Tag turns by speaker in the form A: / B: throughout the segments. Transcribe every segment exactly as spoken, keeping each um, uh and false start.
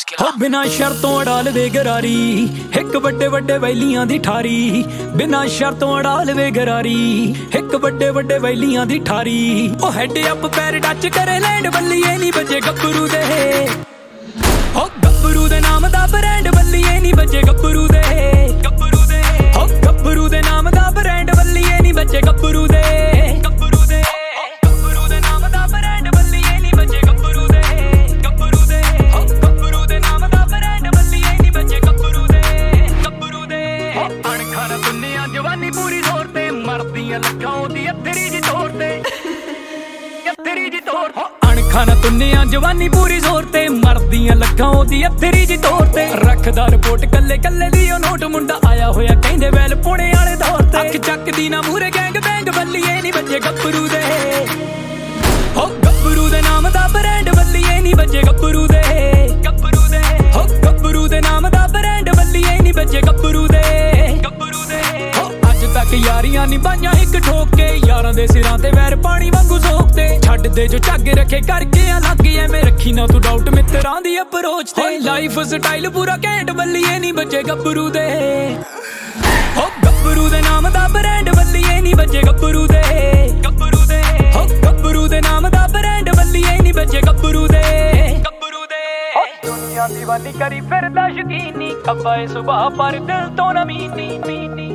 A: हो बिना शर्तों अड़ा लवे गरारी एक बड़े बड़े वैलियां दी ठारी बिना शर्तों अड़ा लवे गरारी एक बड़े बड़े वैलियां दी ठारी ओ हेड अप पैर टच करे लैंड बल्लीए नी बजे गब्बरू दे ओ गब्बरू दे नाम दा ब्रांड बल्लीए नी बजे गब्बरू दे गब्बरू दे ओ गब्बरू दे नाम दा ब्रांड बल्लीए नी बजे गब्बरू दे गब्बरू दे गब्बरू दे नाम दा ब्रांड बल्लीए नी बजे गब्बरू दे गब्बरू दे ओ गब्बरू दे नाम दा ब्रांड बल्लीए नी बजे गब्बरू दे गब्बरू दे अणखर दुनिया जवानी पूरी जोर ते मरदियां लखां दी अथरी जी तोड़ ते अथरी जी तोड़ अणखर दुनिया जवानी पूरी जोर ते मरदियां लखां दी अथरी जी तोड़ ते रखदा रिपोर्ट कल्ले कल्ले दी ओ नोट मुंडा आया होया कहंदे वैल पुणे वाले दौर ते अख चकदी ना मूरे गैंग बैंग बल्लीए नी बजे गब्बरू दे हो गब्बरू दे नाम दा ब्रांड बल्लीए नी बजे गब्बरू दे गब्बरू दे हो गब्बरू दे नाम दा ब्रांड बल्लीए नी बजे गब्बरू दे गब्बरू दे हो अज तक यारियां निभाइयां इक ठोक के यारां दे सिरां ते वैर पानी वांगू सोक ते छड्ड दे जो झग रखे करके अलग एवें रखी ना तू डाउट मित्रां दी अप्रोच ते लाइफ स्टाइल पूरा कैंट बल्लीए नी बजे गब्बरू दे हो गब्बरू दे नाम दा ब्रांड बल्लीए नी बजे गब्बरू दे गब्बरू दे हो गब्बरू दे नाम दा ब्रांड बल्लीए नी बजे गब्बरू दे गब्बरू दे दुनिया दीवानी करी फिरदा शकीनी खब्बे सुबह पर दिल तो ना मीनी मीनी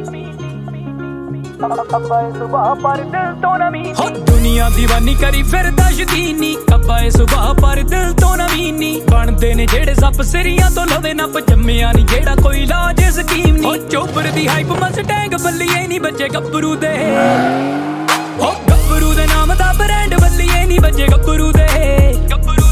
A: हो दुनिया दीवानी करी फिरदा शकीनी खब्बे सुबह पर दिल तो ना मीनी बनदे ने जेड़े सप सिरियां तो लवे ना जम्मिया नी जेड़ा कोई इलाज स्कीम नी चोपर दी हाइप मस्टैंग बल्लीए नी बजे गब्बरू दे हो गब्बरू दे नाम दा ब्रांड बल्लीए नी बजे गब्बरू दे गब्बरू